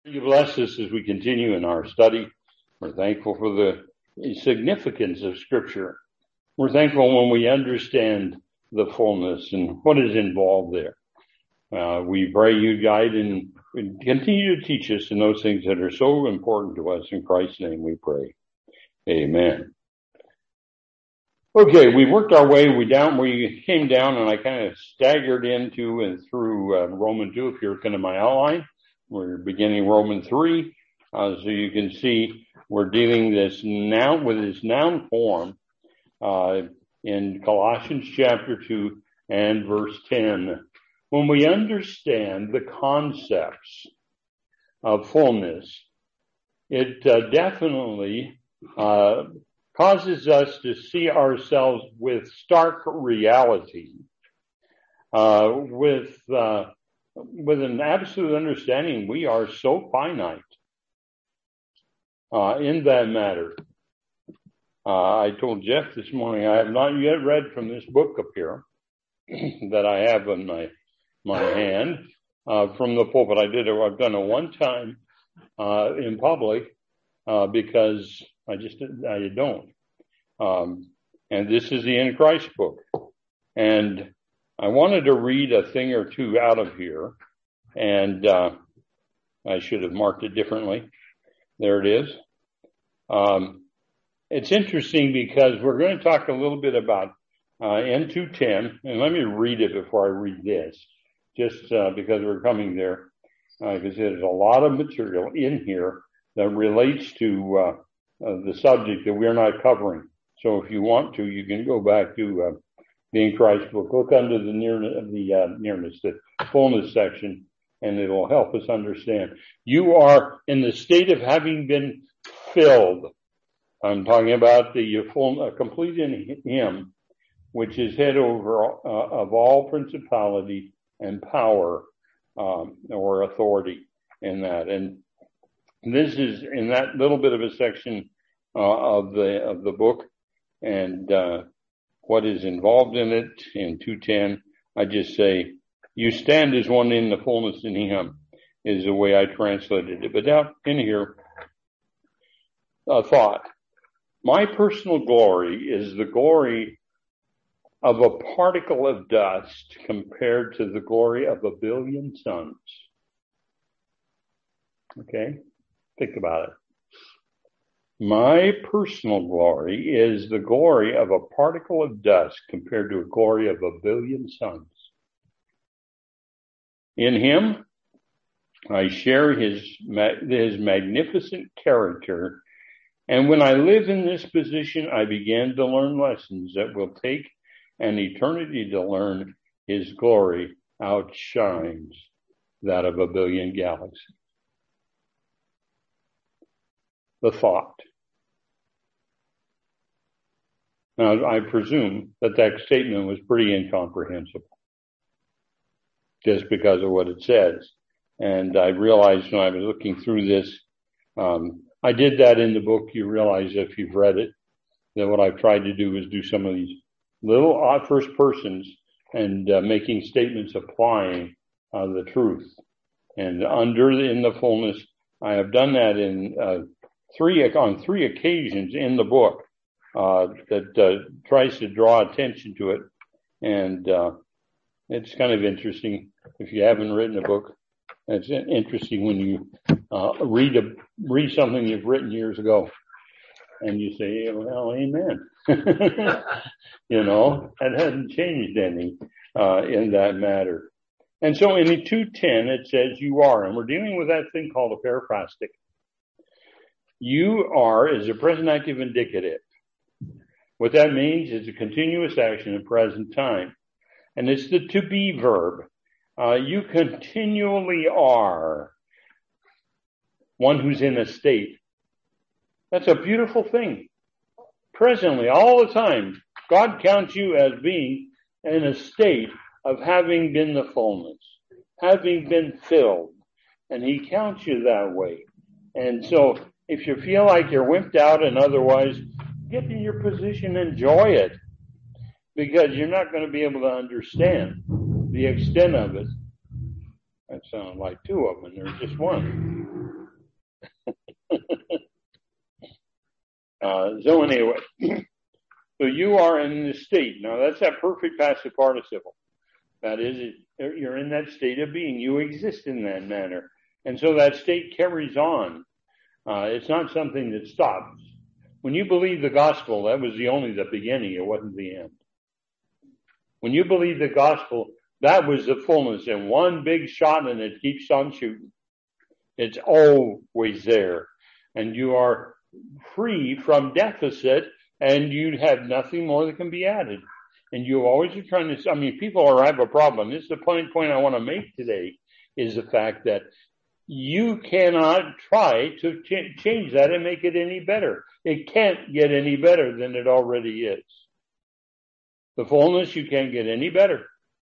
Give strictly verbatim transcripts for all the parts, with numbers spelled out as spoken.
You bless us as we continue in our study. We're thankful for the significance of Scripture. We're thankful when we understand the fullness and what is involved there. Uh, we pray you guide and continue to teach us in those things that are so important to us. In Christ's name we pray. Amen. Okay, we worked our way we down. We came down, and I kind of staggered into and through uh, Romans two. If you're looking at my outline, we're beginning Romans three. Uh, so you can see we're dealing this noun with this noun form uh, in Colossians chapter two and verse ten. When we understand the concepts of fullness, it uh, definitely uh, causes us to see ourselves with stark reality, uh, with uh, with an absolute understanding we are so finite uh, in that matter. Uh, I told Jeff this morning I have not yet read from this book up here that I have in my my hand uh, from the pulpit. I did it. I've done it one time uh, in public uh, because I just I don't. Um, and this is the In Christ book, and I wanted to read a thing or two out of here, and uh, I should have marked it differently. There it is. Um, it's interesting because we're going to talk a little bit about uh, N two ten, and let me read it before I read this, just uh, because we're coming there, because uh, there's a lot of material in here that relates to uh, uh, the subject that we're not covering. So if you want to, you can go back to uh, the In Christ book, look under the nearness, the uh, nearness, the fullness section, and it'll help us understand. You are in the state of having been filled. I'm talking about the full, uh, complete in Him, which is head over uh, of all principality and power um, or authority in that. And this is in that little bit of a section uh, of the of the book, and uh, what is involved in it in two ten. I just say, you stand as one in the fullness in Him is the way I translated it. But down in here, a thought. My personal glory is the glory of a particle of dust compared to the glory of a billion suns. Okay? Think about it. My personal glory is the glory of a particle of dust compared to a glory of a billion suns. In Him, I share His, His magnificent character, and when I live in this position, I began to learn lessons that will take an eternity to learn. His glory outshines that of a billion galaxies. The thought. Now, I presume that that statement was pretty incomprehensible just because of what it says. And I realized when I was looking through this, um, I did that in the book. You realize if you've read it, that what I've tried to do is do some of these little odd first persons and uh, making statements applying uh, the truth. And under the, in the fullness, I have done that in uh, three on three occasions in the book uh, that uh, tries to draw attention to it. And uh, it's kind of interesting if you haven't written a book. It's interesting when you uh, read a read something you've written years ago, and you say, "Well, amen." You know, it hasn't changed any uh, in that matter. And so in the two ten, it says you are, and we're dealing with that thing called a periphrastic. You are is a present active indicative. What that means is a continuous action in present time. And it's the to be verb. Uh, you continually are one who's in a state. That's a beautiful thing. Presently, all the time, God counts you as being in a state of having been the fullness, having been filled. And He counts you that way. And so if you feel like you're wimped out and otherwise, get in your position, enjoy it. Because you're not going to be able to understand the extent of it. That sounded like two of them, and there's just one. Uh, so anyway, so you are in the state. Now that's that perfect passive participle. That is, you're in that state of being. You exist in that manner. And so that state carries on. Uh, it's not something that stops. When you believe the gospel, that was the only the beginning. It wasn't the end. When you believe the gospel, that was the fullness. And one big shot and it keeps on shooting. It's always there. And you are free from deficit and you have nothing more that can be added. And you always are trying to, I mean, people are have a problem. This is the point, point I want to make today is the fact that you cannot try to ch- change that and make it any better. It can't get any better than it already is. The fullness, you can't get any better.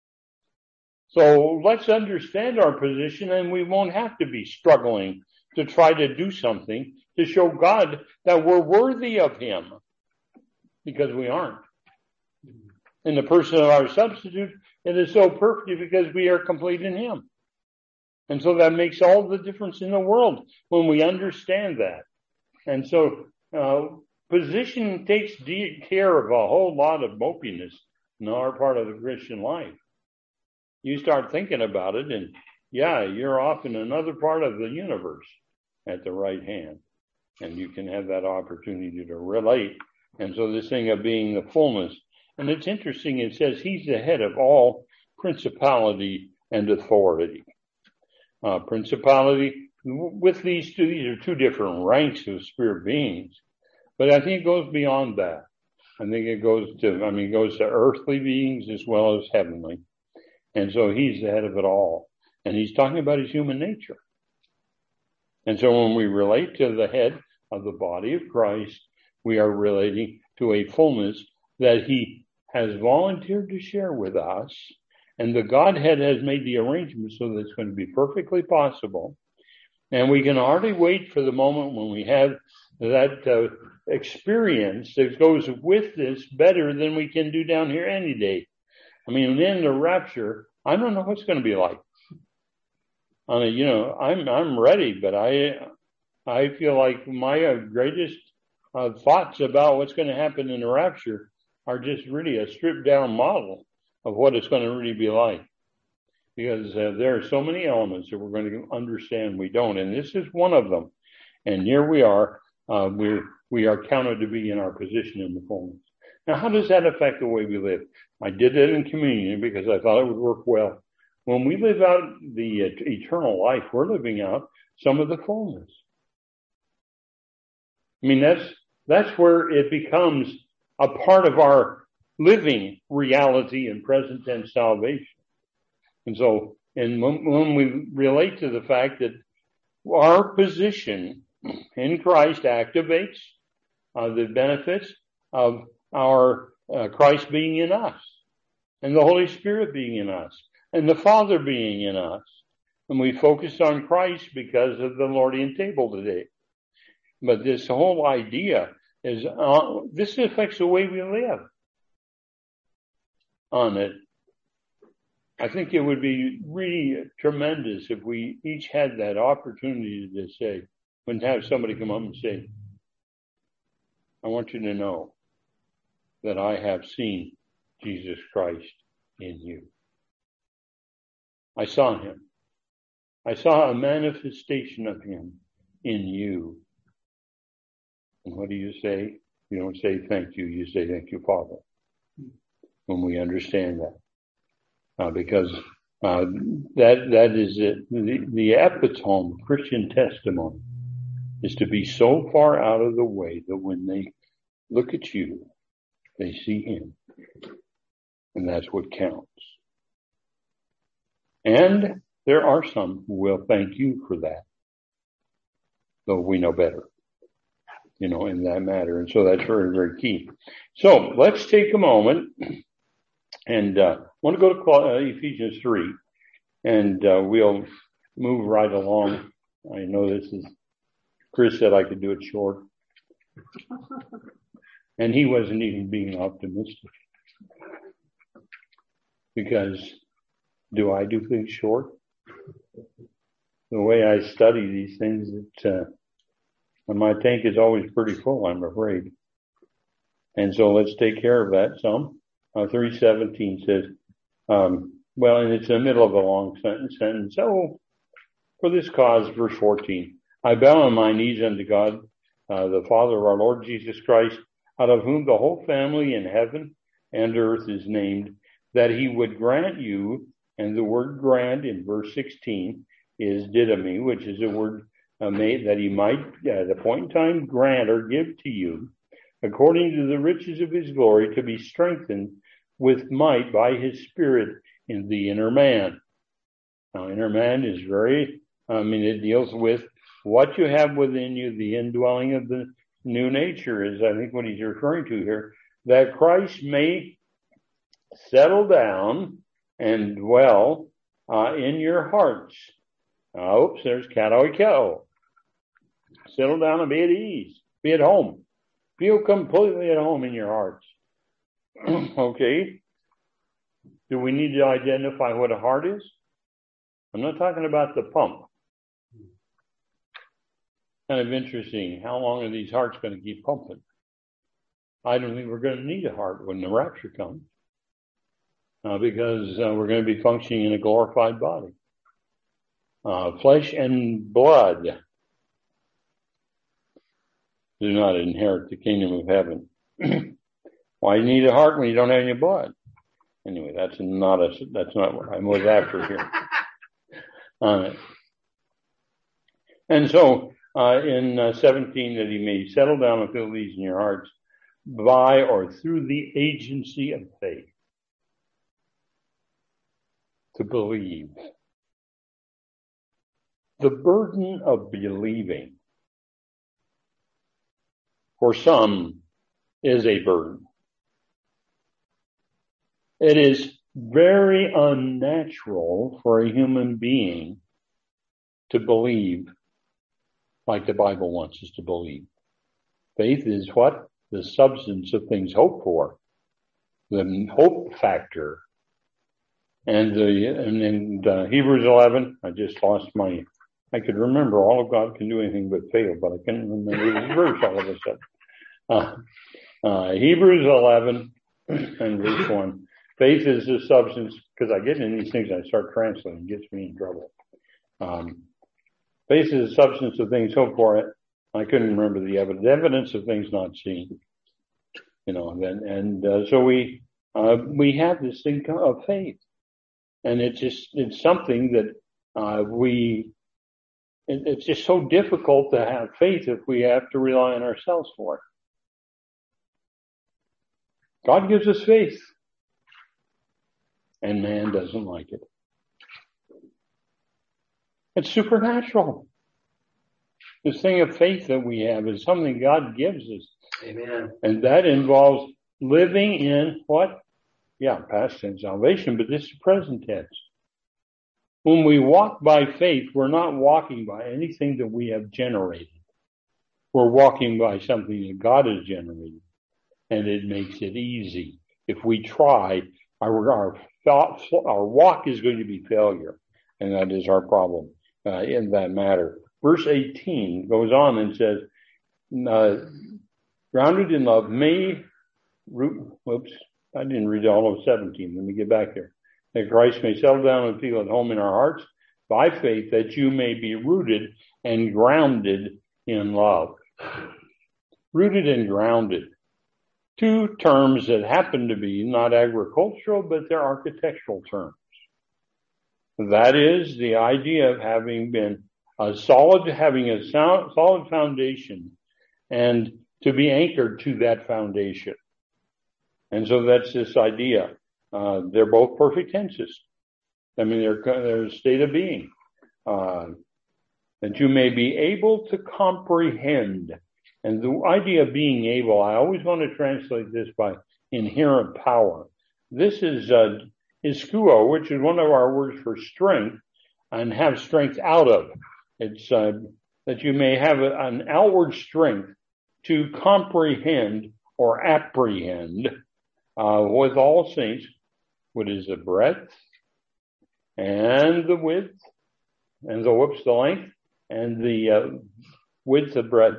So let's understand our position and we won't have to be struggling to try to do something to show God that we're worthy of Him, because we aren't. In the person of our substitute, it is so perfect because we are complete in Him. And so that makes all the difference in the world when we understand that. And so uh, position takes de- care of a whole lot of mopiness in our part of the Christian life. You start thinking about it and yeah, you're off in another part of the universe at the right hand. And you can have that opportunity to relate. And so this thing of being the fullness. And it's interesting, it says He's the head of all principality and authority. Uh, principality, with these two, these are two different ranks of spirit beings. But I think it goes beyond that. I think it goes to, I mean, it goes to earthly beings as well as heavenly. And so He's the head of it all. And He's talking about His human nature. And so when we relate to the head of the body of Christ, we are relating to a fullness that He has volunteered to share with us. And the Godhead has made the arrangement so that it's going to be perfectly possible. And we can hardly wait for the moment when we have that uh, experience that goes with this better than we can do down here any day. I mean, in the rapture, I don't know what it's going to be like. I mean, you know, I'm I'm ready, but I I feel like my uh, greatest uh, thoughts about what's going to happen in the rapture are just really a stripped down model of what it's going to really be like. Because uh, there are so many elements that we're going to understand we don't. And this is one of them. And here we are. Uh, we're, we are counted to be in our position in the fullness. Now, how does that affect the way we live? I did it in communion because I thought it would work well. When we live out the uh, eternal life, we're living out some of the fullness. I mean, that's, that's where it becomes a part of our living reality and present tense salvation. And so, and when, when we relate to the fact that our position in Christ activates uh, the benefits of our uh, Christ being in us, and the Holy Spirit being in us, and the Father being in us. And we focus on Christ because of the Lordian table today. But this whole idea is, uh, this affects the way we live on it. I think it would be really tremendous if we each had that opportunity to say, when have somebody come up and say, I want you to know that I have seen Jesus Christ in you. I saw Him. I saw a manifestation of Him in you. And what do you say? You don't say thank you. You say thank you, Father. When we understand that. Uh, because uh, that that is it. The, the epitome of Christian testimony is to be so far out of the way that when they look at you, they see Him. And that's what counts. And there are some who will thank you for that, though we know better, you know, in that matter. And so that's very, very key. So let's take a moment and uh, I want to go to uh, Ephesians three, and uh, we'll move right along. I know this is, Chris said I could do it short. And he wasn't even being optimistic. Because do I do things short? The way I study these things, it, uh, And my tank is always pretty full, I'm afraid. And so let's take care of that some. Uh, three seventeen says, um, well, and it's in the middle of a long sentence. And so for this cause, verse fourteen, I bow on my knees unto God, uh, the Father of our Lord Jesus Christ, out of whom the whole family in heaven and earth is named, that he would grant you, and the word grant in verse sixteen is didomi, which is a word uh, made that he might, at a point in time, grant or give to you, according to the riches of his glory, to be strengthened with might by his Spirit in the inner man. Now, inner man is very, I mean, it deals with what you have within you, the indwelling of the new nature is, I think, what he's referring to here, that Christ may settle down and dwell uh, in your hearts. Uh, oops, there's katoikeo. Settle down and be at ease. Be at home. Feel completely at home in your hearts. Okay. Do we need to identify what a heart is? I'm not talking about the pump. Kind of interesting. How long are these hearts going to keep pumping? I don't think we're going to need a heart when the rapture comes. Uh, because uh, we're going to be functioning in a glorified body. Uh, flesh and blood do not inherit the kingdom of heaven. Why do you need a heart when you don't have any blood? Anyway, that's not a, that's not what I was after here. Uh, and so, uh, in uh, seventeen, that he may settle down and fill these in your hearts by or through the agency of faith. To believe. The burden of believing for some is a burden. It is very unnatural for a human being to believe like the Bible wants us to believe. Faith is what? The substance of things hoped for. The hope factor. And the and in uh, Hebrews eleven, I just lost my, I could remember all of God can do anything but fail, but I couldn't remember the verse all of a sudden. Uh, uh, Hebrews eleven and verse one. Faith is the substance, because I get in these things, I start translating, it gets me in trouble. Um, faith is the substance of things hoped for. It. I couldn't remember the evidence, evidence of things not seen. You know, and, and uh, so we uh, we have this thing of faith. And it's just, it's something that, uh, we, it, it's just so difficult to have faith if we have to rely on ourselves for it. God gives us faith. And man doesn't like it. It's supernatural. This thing of faith that we have is something God gives us. Amen. And that involves living in what? Yeah, past tense salvation, but this is present tense. When we walk by faith, we're not walking by anything that we have generated. We're walking by something that God has generated, and it makes it easy. If we try, our our, thought, our walk is going to be failure, and that is our problem uh, in that matter. Verse eighteen goes on and says, uh, grounded in love, may root, whoops, I didn't read all of seventeen. Let me get back there. That Christ may settle down and feel at home in our hearts by faith, that you may be rooted and grounded in love. Rooted and grounded. Two terms that happen to be not agricultural, but they're architectural terms. That is the idea of having been a solid, having a sound, solid foundation, and to be anchored to that foundation. And so that's this idea. Uh, they're both perfect tenses. I mean, they're, they're a state of being. Uh, that you may be able to comprehend. And the idea of being able, I always want to translate this by inherent power. This is, uh, iskuo, which is one of our words for strength, and have strength out of. It's, uh, that you may have a, an outward strength to comprehend or apprehend Uh, with all saints, what is the breadth and the width and the whoops, the length and the uh, width of breadth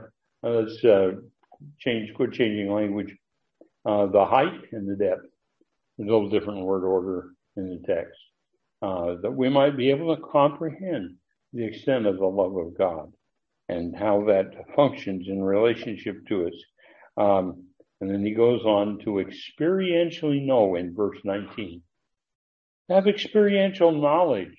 uh, let's uh, change, quit changing language. Uh, the height and the depth. There's a little different word order in the text. Uh, that we might be able to comprehend the extent of the love of God and how that functions in relationship to us. Um, and then he goes on to experientially know in verse nineteen. Have experiential knowledge.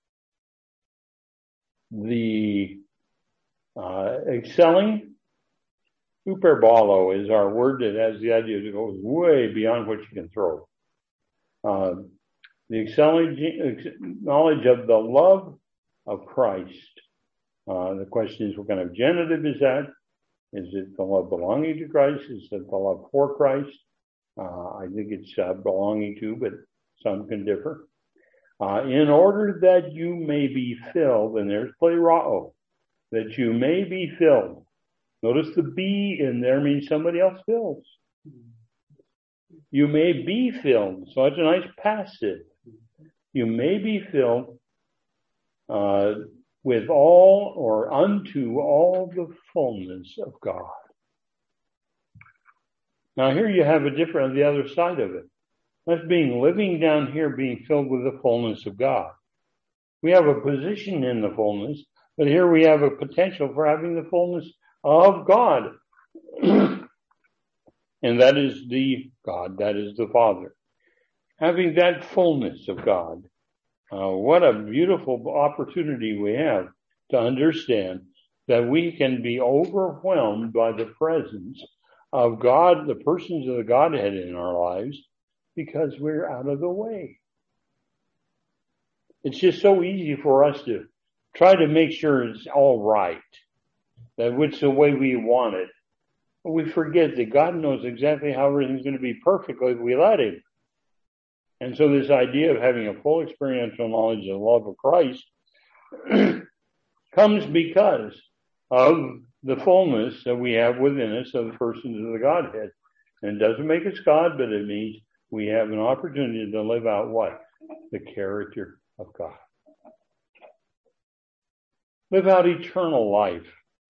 The uh, excelling, superbolo is our word that has the idea that goes way beyond what you can throw. Uh, the excelling knowledge of the love of Christ. Uh, the question is, what kind of genitive is that? Is it the love belonging to Christ? Is it the love for Christ? Uh, I think it's uh, belonging to, but some can differ. Uh, in order that you may be filled, and there's plerao, that you may be filled. Notice the be in there means somebody else fills. You may be filled. So it's a nice passive. You may be filled uh, with all or unto all the fullness of God. Now here you have a different, the other side of it. That's being living down here, being filled with the fullness of God. We have a position in the fullness, but here we have a potential for having the fullness of God. And that is the God, that is the Father. Having that fullness of God, uh, what a beautiful opportunity we have to understand that we can be overwhelmed by the presence of God, the persons of the Godhead in our lives, because we're out of the way. It's just so easy for us to try to make sure it's all right, that it's the way we want it. But we forget that God knows exactly how everything's going to be perfectly if we let Him. And so this idea of having a full experiential knowledge of the love of Christ comes because of the fullness that we have within us of the persons of the Godhead. And it doesn't make us God, but it means we have an opportunity to live out what? The character of God. Live out eternal life.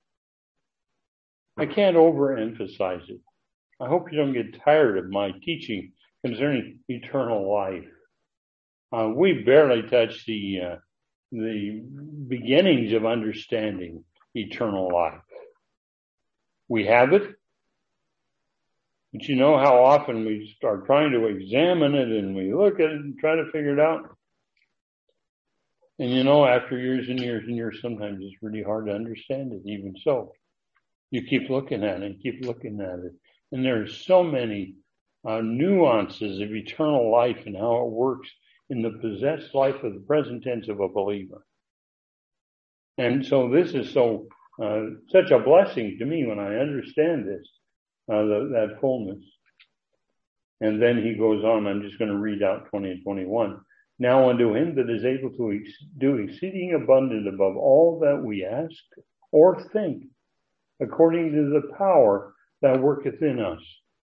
I can't overemphasize it. I hope you don't get tired of my teaching concerning eternal life. Uh, we barely touch the uh, the beginnings of understanding eternal life. We have it, but you know how often we start trying to examine it and we look at it and try to figure it out. And you know, after years and years and years, sometimes it's really hard to understand it, even so. You keep looking at it and keep looking at it. And there's so many uh, nuances of eternal life and how it works in the possessed life of the present tense of a believer. And so this is so uh, such a blessing to me when I understand this, uh, the, that fullness. And then he goes on, I'm just going to read out twenty and twenty-one. Now unto him that is able to ex- do exceeding abundant above all that we ask or think, according to the power that worketh in us.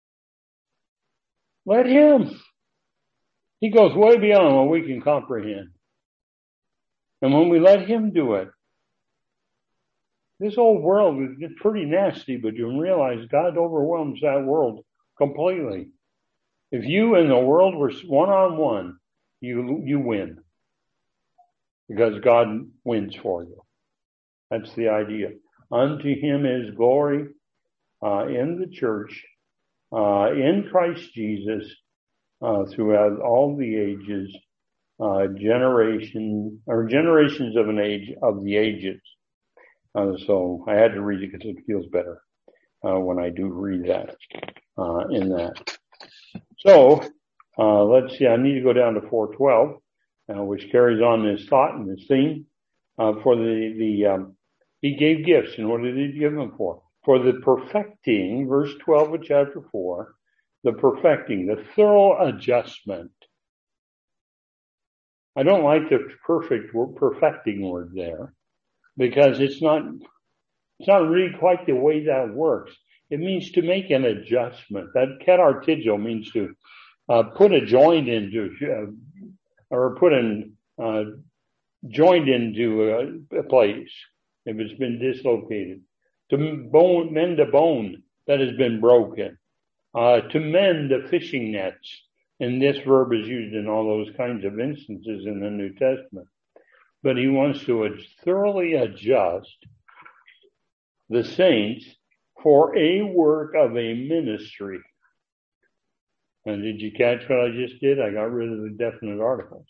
Let him. He goes way beyond what we can comprehend. And when we let him do it, this old world is pretty nasty, but you realize God overwhelms that world completely. If you and the world were one-on-one, you you win. Because God wins for you. That's the idea. Unto him is glory uh, in the church, uh, in Christ Jesus, uh, throughout all the ages, uh, generation or generations of an age of the ages. Uh, so I had to read it because it feels better uh, when I do read that uh, in that. So uh, let's see. I need to go down to four twelve, uh, which carries on this thought and this theme uh, for the the. Um, He gave gifts, and what did he give them for? For the perfecting, verse twelve of chapter four, the perfecting, the thorough adjustment. I don't like the perfect word, perfecting word there, because it's not, it's not really quite the way that works. It means to make an adjustment. That catartigio means to uh, put a joint into, uh, or put an uh, joint into a, a place if it's been dislocated. to bone, mend a bone that has been broken, uh, to mend the fishing nets. And this verb is used in all those kinds of instances in the New Testament. But he wants to thoroughly adjust the saints for a work of a ministry. And did you catch what I just did? I got rid of the definite articles.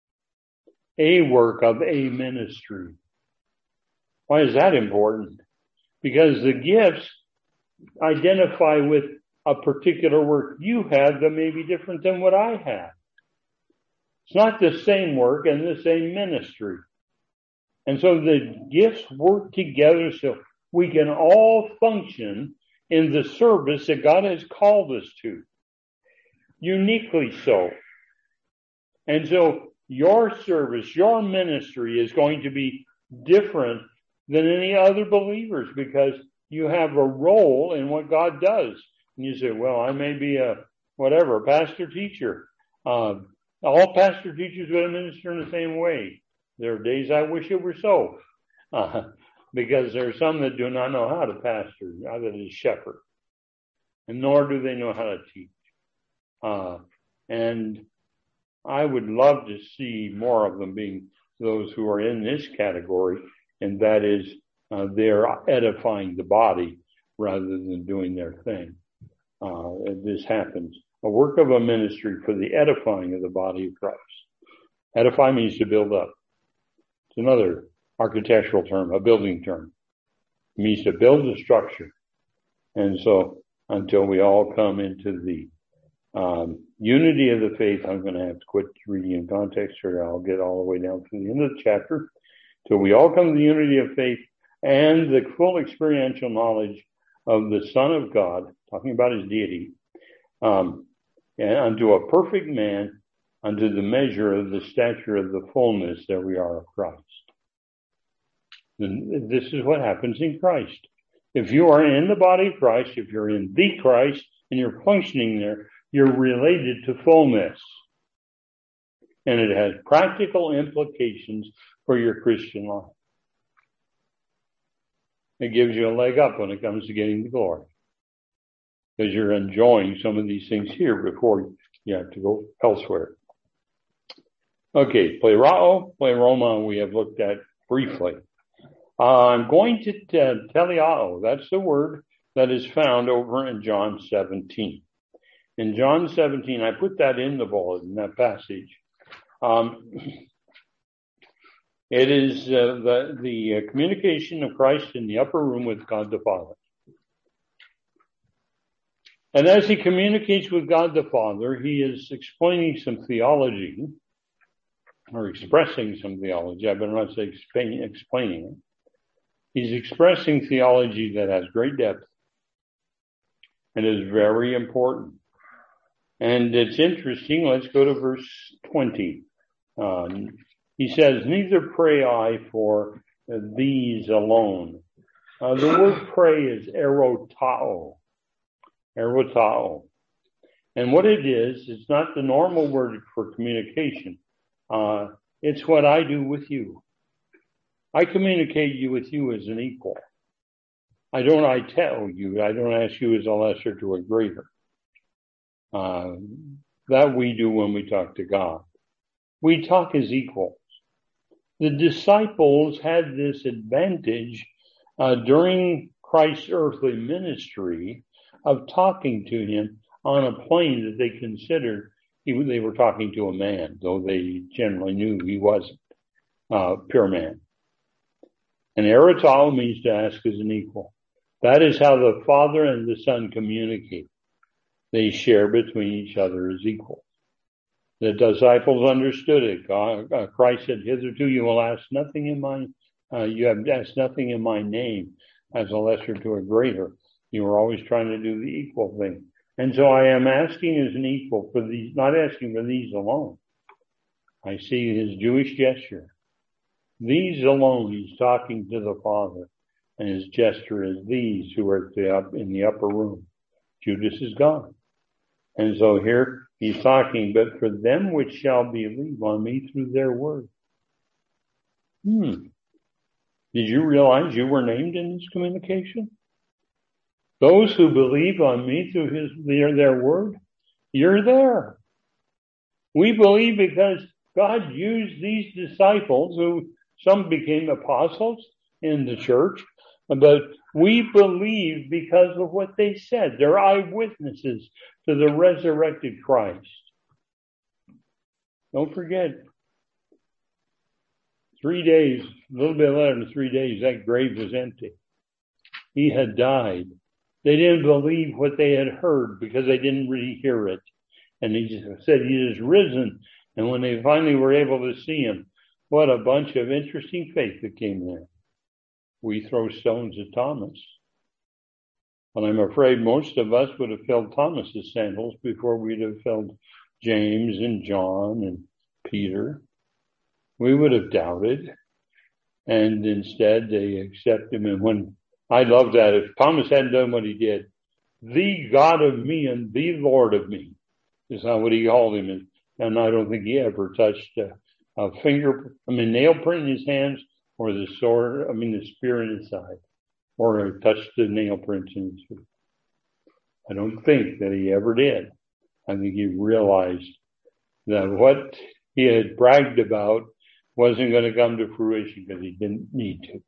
A work of a ministry. Why is that important? Because the gifts identify with a particular work you have that may be different than what I have. It's not the same work and the same ministry. And so the gifts work together so we can all function in the service that God has called us to. Uniquely so. And so your service, your ministry is going to be different than any other believers because you have a role in what God does. And you say, well, I may be a, whatever, pastor teacher. Uh, all pastor teachers would minister in the same way. There are days I wish it were so. Uh, because there are some that do not know how to pastor, other than shepherd. And nor do they know how to teach. Uh, and I would love to see more of them being those who are in this category, and that is uh, they're edifying the body rather than doing their thing. Uh, this happens. A work of a ministry for the edifying of the body of Christ. Edify means to build up. It's another architectural term, a building term. It means to build a structure. And so until we all come into the um, unity of the faith, I'm going to have to quit reading in context here. I'll get all the way down to the end of the chapter. Till we all come to the unity of faith and the full experiential knowledge of the Son of God, talking about his deity, um, and unto a perfect man, unto the measure of the stature of the fullness that we are of Christ. And this is what happens in Christ. If you are in the body of Christ, if you're in the Christ and you're functioning there, you're related to fullness. And it has practical implications for your Christian life. It gives you a leg up when it comes to getting the glory. Because you're enjoying some of these things here before you have to go elsewhere. Okay, plerao, pleroma we have looked at briefly. Uh, I'm going to t- teleao. That's the word that is found over in John seventeen. In John seventeen, I put that in the bulletin, that passage. Um, it is uh, the, the uh, communication of Christ in the upper room with God the Father. And as he communicates with God the Father, he is explaining some theology, or expressing some theology. I better not say explain, explaining it. He's expressing theology that has great depth and is very important. And it's interesting. Let's go to verse twenty. Um, he says, neither pray I for these alone. Uh, the word pray is erotao. Erotao. And what it is, it's not the normal word for communication. Uh, it's what I do with you. I communicate you with you as an equal. I don't I tell you. I don't ask you as a lesser to a greater. Uh, that we do when we talk to God. We talk as equals. The disciples had this advantage uh, during Christ's earthly ministry of talking to him on a plane that they considered he, they were talking to a man, though they generally knew he wasn't uh, pure man. And eritol means to ask as an equal. That is how the Father and the Son communicate. They share between each other as equals. The disciples understood it. God, uh, Christ said, hitherto you will ask nothing in my, uh, you have asked nothing in my name as a lesser to a greater. You were always trying to do the equal thing. And so I am asking as an equal for these, not asking for these alone. I see his Jewish gesture. These alone, he's talking to the Father. And his gesture is these who are in the upper room. Judas is gone. And so here he's talking, but for them which shall believe on me through their word. Hmm. Did you realize you were named in this communication? Those who believe on me through his their, their word, you're there. We believe because God used these disciples, who some became apostles in the church, but we believe because of what they said. They're eyewitnesses to the resurrected Christ. Don't forget, three days, a little bit later than three days, that grave was empty. He had died. They didn't believe what they had heard because they didn't really hear it. And he just said he is risen. And when they finally were able to see him, what a bunch of interesting faith that came there. We throw stones at Thomas. And I'm afraid most of us would have filled Thomas's sandals before we'd have filled James and John and Peter. We would have doubted. And instead they accept him. And when I love that, if Thomas hadn't done what he did, the God of me and the Lord of me is not what he called him. And I don't think he ever touched a, a finger, I mean, nail print in his hands, or the sword, I mean, the spear in his side, or touched the nail prints in his feet. I don't think that he ever did. I think he realized that what he had bragged about wasn't going to come to fruition because he didn't need to.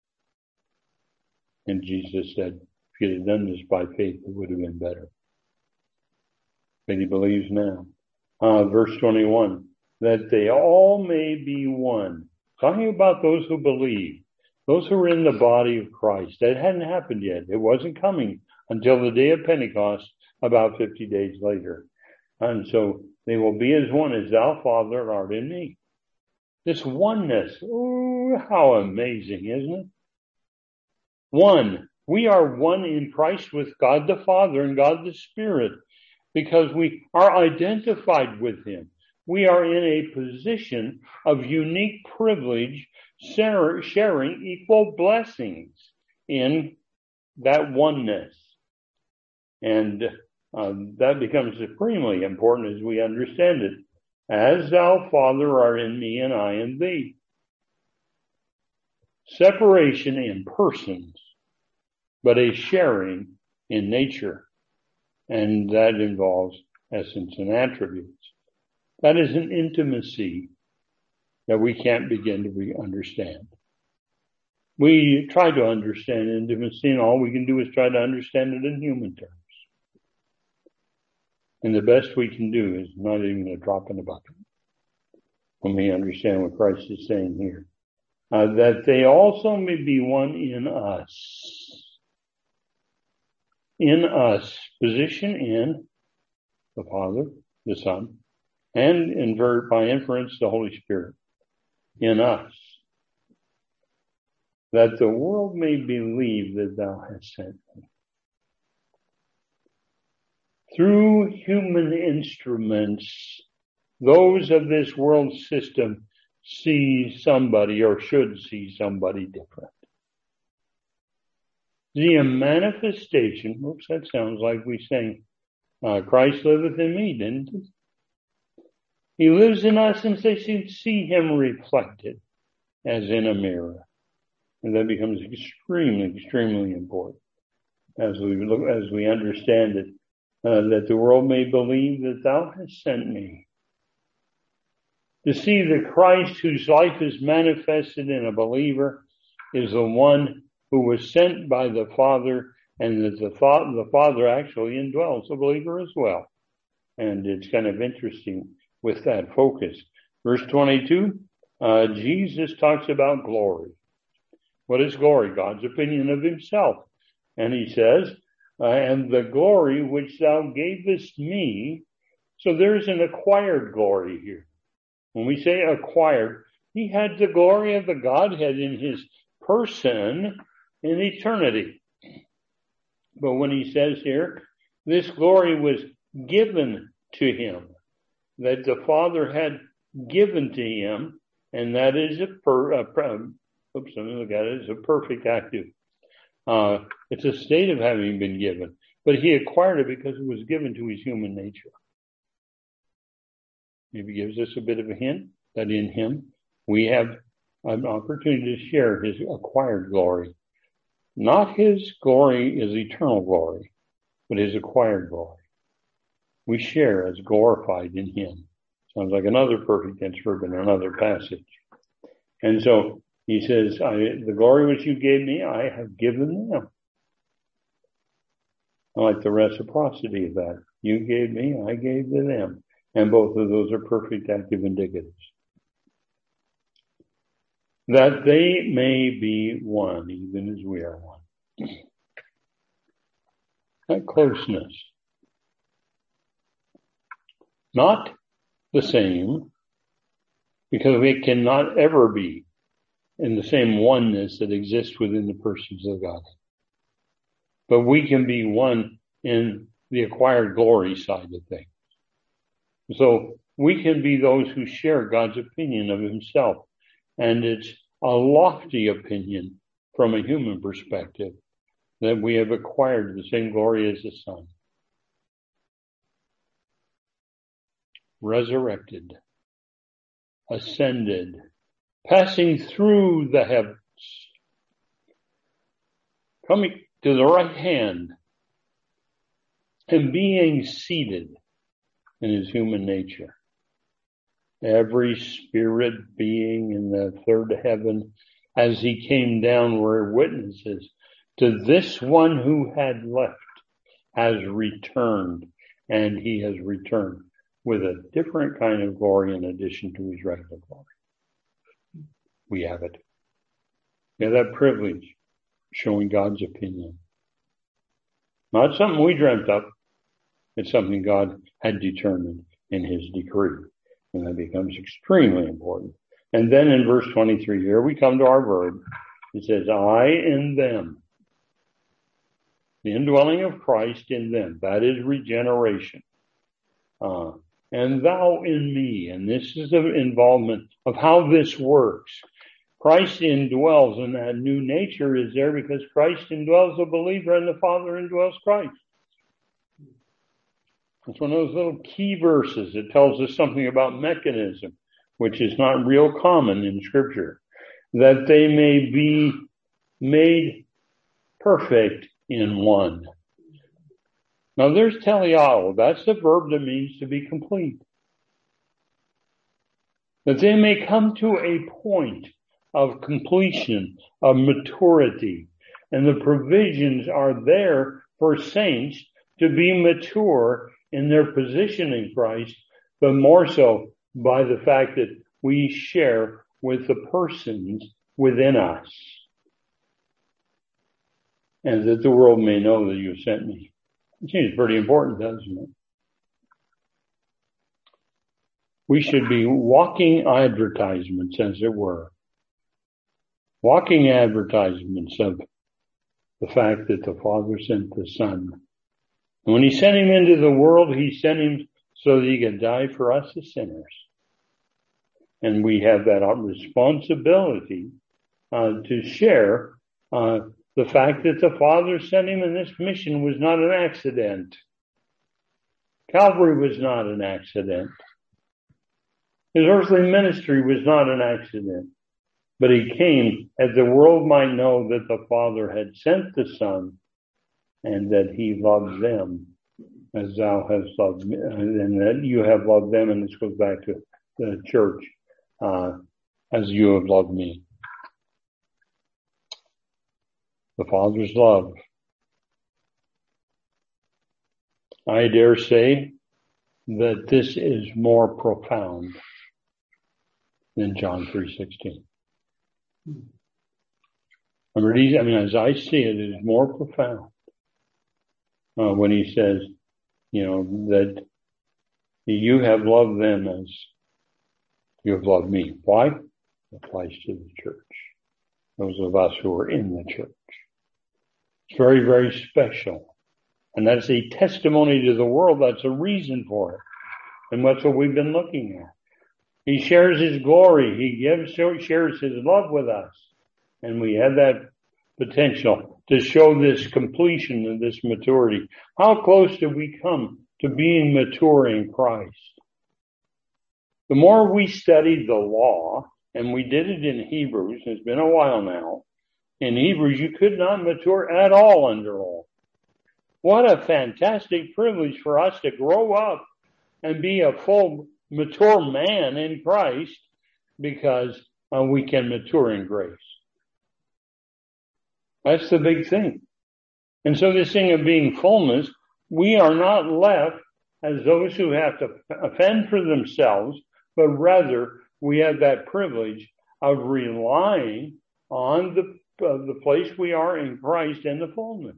And Jesus said, if you'd have done this by faith, it would have been better. But he believes now. Uh, verse twenty-one, that they all may be one. Talking about those who believe, those who are in the body of Christ. That hadn't happened yet. It wasn't coming until the day of Pentecost, about fifty days later. And so they will be as one as thou, Father, art in me. This oneness, oh, how amazing, isn't it? One. We are one in Christ with God the Father and God the Spirit because we are identified with him. We are in a position of unique privilege, sharing equal blessings in that oneness. And uh, that becomes supremely important as we understand it. As thou, Father, art in me and I in thee. Separation in persons, but a sharing in nature. And that involves essence and attributes. That is an intimacy that we can't begin to re- understand. We try to understand intimacy, and all we can do is try to understand it in human terms. And the best we can do is not even a drop in the bucket when we understand what Christ is saying here. Uh, that they also may be one in us. In us. Position in the Father, the Son, and invert by inference the Holy Spirit. In us. That the world may believe that thou hast sent me. Through human instruments, those of this world system see somebody or should see somebody different. The manifestation, oops, that sounds like we sang, uh, Christ liveth in me, didn't it? He lives in us and they should see him reflected as in a mirror. And that becomes extremely, extremely important as we look, as we understand it, uh, that the world may believe that thou hast sent me. To see that Christ, whose life is manifested in a believer, is the one who was sent by the Father, and that the, fa- the Father actually indwells the believer as well. And it's kind of interesting with that focus. Verse twenty-two, uh, Jesus talks about glory. What is glory? God's opinion of himself. And he says, uh, and the glory which thou gavest me. So there's an acquired glory here. When we say acquired, he had the glory of the Godhead in his person in eternity. But when he says here, this glory was given to him, that the Father had given to him, and that is a per, a, oops, let me look at it, it's a perfect active. Uh, it's a state of having been given, but he acquired it because it was given to his human nature. Maybe gives us a bit of a hint that in him we have an opportunity to share his acquired glory. Not his glory is eternal glory, but his acquired glory. We share as glorified in him. Sounds like another perfect tense verb in another passage. And so he says, I, the glory which you gave me, I have given them. I like the reciprocity of that. You gave me, I gave to them. And both of those are perfect active indicatives. That they may be one, even as we are one. That closeness. Not the same, because we cannot ever be in the same oneness that exists within the persons of God. But we can be one in the acquired glory side of things. So we can be those who share God's opinion of himself. And it's a lofty opinion from a human perspective that we have acquired the same glory as the Son. Resurrected, ascended, passing through the heavens, coming to the right hand, and being seated in his human nature. Every spirit being in the third heaven, as he came down, were witnesses to this one who had left, has returned, and he has returned with a different kind of glory in addition to his regular glory. We have it. We have that privilege, showing God's opinion. Not something we dreamt up. It's something God had determined in his decree. And that becomes extremely important. And then in verse twenty-three here, we come to our verb. It says, I in them. The indwelling of Christ in them. That is regeneration. Uh, and thou in me. And this is the involvement of how this works. Christ indwells, and that new nature is there because Christ indwells the believer and the Father indwells Christ. It's one of those little key verses. It tells us something about mechanism, which is not real common in Scripture. That they may be made perfect in one. Now there's teleao. That's the verb that means to be complete. That they may come to a point of completion, of maturity. And the provisions are there for saints to be mature in their position in Christ, but more so by the fact that we share with the persons within us. And that the world may know that you sent me. It seems pretty important, doesn't it? We should be walking advertisements, as it were. Walking advertisements of the fact that the Father sent the Son. And when he sent him into the world, he sent him so that he could die for us as sinners. And we have that responsibility uh, to share uh, the fact that the Father sent him, and this mission was not an accident. Calvary was not an accident. His earthly ministry was not an accident. But he came that the world might know that the Father had sent the Son and that he loves them as thou hast loved me, and that you have loved them. And this goes back to the church, uh, as you have loved me. The Father's love. I dare say that this is more profound than John three sixteen. I mean, as I see it, it is more profound uh, when he says, you know, that you have loved them as you have loved me. Why? It applies to the church. Those of us who are in the church. It's very, very special. And that's a testimony to the world. That's a reason for it. And that's what we've been looking at. He shares his glory. He gives, shares his love with us. And we have that potential to show this completion and this maturity. How close do we come to being mature in Christ? The more we study the law, and we did it in Hebrews, it's been a while now. In Hebrews, you could not mature at all under law. What a fantastic privilege for us to grow up and be a full, mature man in Christ, because uh, we can mature in grace. That's the big thing. And so this thing of being fullness, we are not left as those who have to fend for themselves, but rather we have that privilege of relying on the uh, the place we are in Christ and the fullness.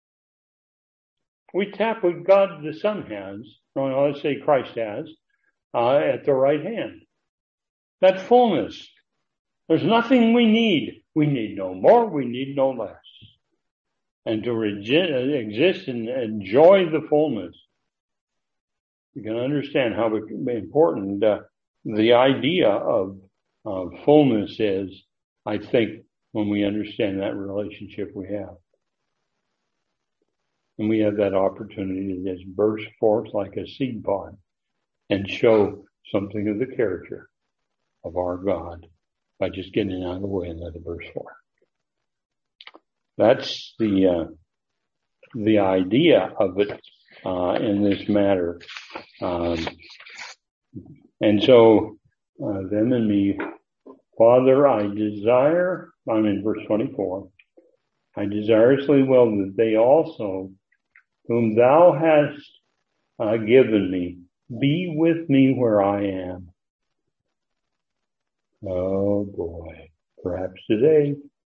We tap what God the Son has, or let's say Christ has, uh, at the right hand. That fullness. There's nothing we need. We need no more. We need no less. And to regi- exist and enjoy the fullness. You can understand how important uh, the idea of uh, fullness is, I think, when we understand that relationship we have. And we have that opportunity to just burst forth like a seed pod and show something of the character of our God by just getting out of the way and let it burst forth. That's the uh, the idea of it uh, in this matter. Um, and so, uh, them and me, Father, I desire, I'm in verse twenty-four, I desirously will that they also, whom thou hast uh, given me, be with me where I am. Oh boy, perhaps today.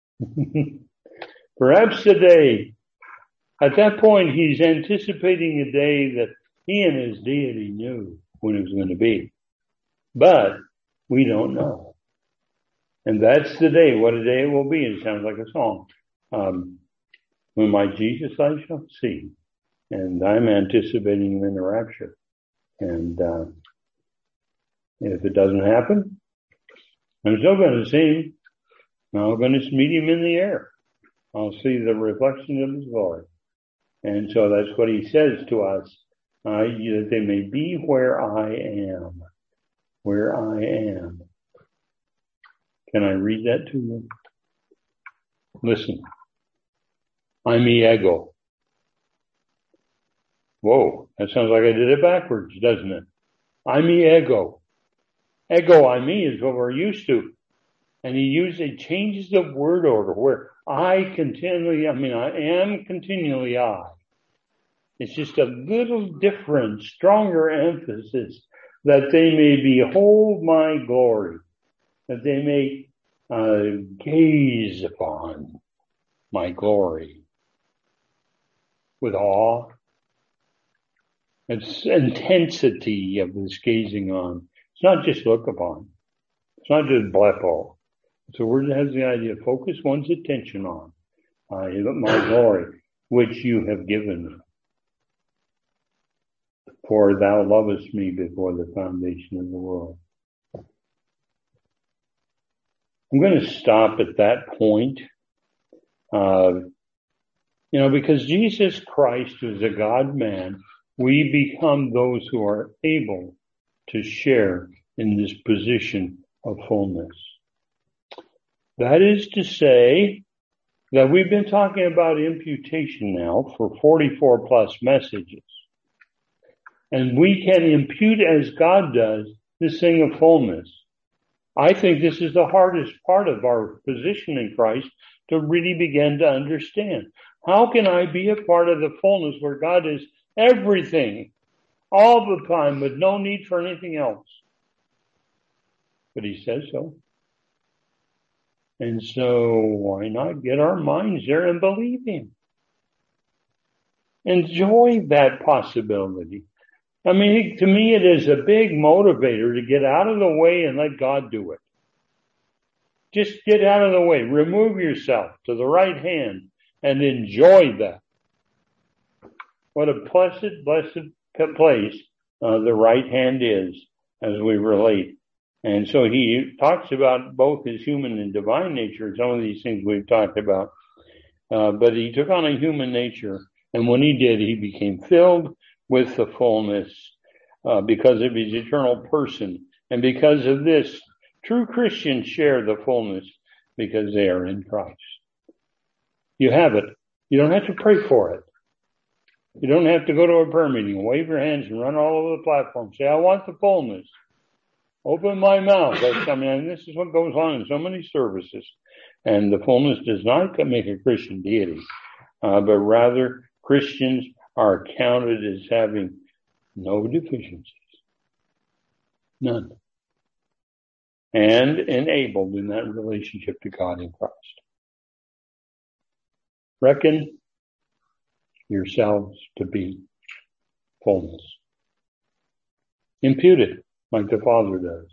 Perhaps today. At that point, he's anticipating a day that he and his deity knew when it was going to be. But we don't know. And that's the day. What a day it will be. It sounds like a song. Um, when my Jesus I shall see. And I'm anticipating him in the rapture. And uh, if it doesn't happen, I'm still going to see him. I'm going to meet him in the air. I'll see the reflection of his glory. And so that's what he says to us, uh, that they may be where I am. Where I am. Can I read that to you? Listen. I'm the ego. Whoa, that sounds like I did it backwards, doesn't it? I'm the ego. Ego, I me, is what we're used to. And he usually changes the word order where I continually, I mean, I am continually I. It's just a little different, stronger emphasis that they may behold my glory, that they may uh, gaze upon my glory with awe. It's intensity of this gazing on. It's not just look upon. It's not just blepo. It's a word that has the idea of focus one's attention on uh, my glory, which you have given me. For thou lovest me before the foundation of the world. I'm going to stop at that point. Uh, you know, because Jesus Christ is a God-man, we become those who are able to share in this position of fullness. That is to say that we've been talking about imputation now for forty-four plus messages. And we can impute as God does this thing of fullness. I think this is the hardest part of our position in Christ to really begin to understand. How can I be a part of the fullness where God is everything all the time with no need for anything else? But he says so. And so why not get our minds there and believe him? Enjoy that possibility. I mean, to me, it is a big motivator to get out of the way and let God do it. Just get out of the way. Remove yourself to the right hand and enjoy that. What a blessed, blessed place uh, the right hand is as we relate. And so he talks about both his human and divine nature, some of these things we've talked about. Uh, but he took on a human nature. And when he did, he became filled with the fullness uh, because of his eternal person. And because of this, True Christians share the fullness because they are in Christ. You have it. You don't have to pray for it. You don't have to go to a prayer meeting and wave your hands and run all over the platform. Say, I want the fullness. Open my mouth. That's, I mean, this is what goes on in so many services. And the fullness does not make a Christian deity, uh, but rather Christians are counted as having no deficiencies. None. And enabled in that relationship to God in Christ. Reckon yourselves to be fullness. Impute it like the Father does.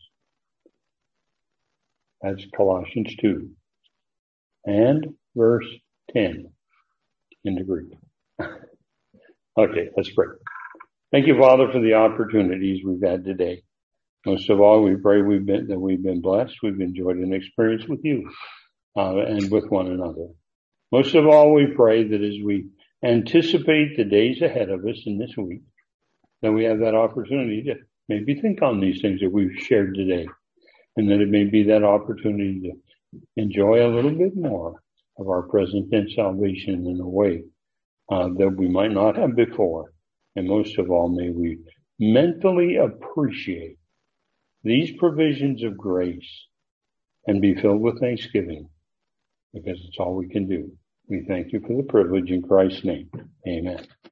That's Colossians two. And verse ten in the Greek. Okay, let's pray. Thank you, Father, for the opportunities we've had today. Most of all, we pray we've been, that we've been blessed. We've enjoyed an experience with you uh, and with one another. Most of all, we pray that as we anticipate the days ahead of us in this week, that we have that opportunity to maybe think on these things that we've shared today, and that it may be that opportunity to enjoy a little bit more of our present tense salvation in a way uh, that we might not have before. And most of all, may we mentally appreciate these provisions of grace and be filled with thanksgiving, because it's all we can do. We thank you for the privilege in Christ's name. Amen.